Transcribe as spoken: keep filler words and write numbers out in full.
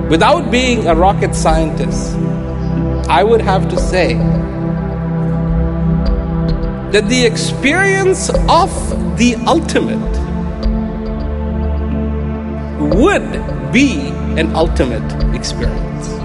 Without being a rocket scientist, I would have to say that the experience of the ultimate would be an ultimate experience.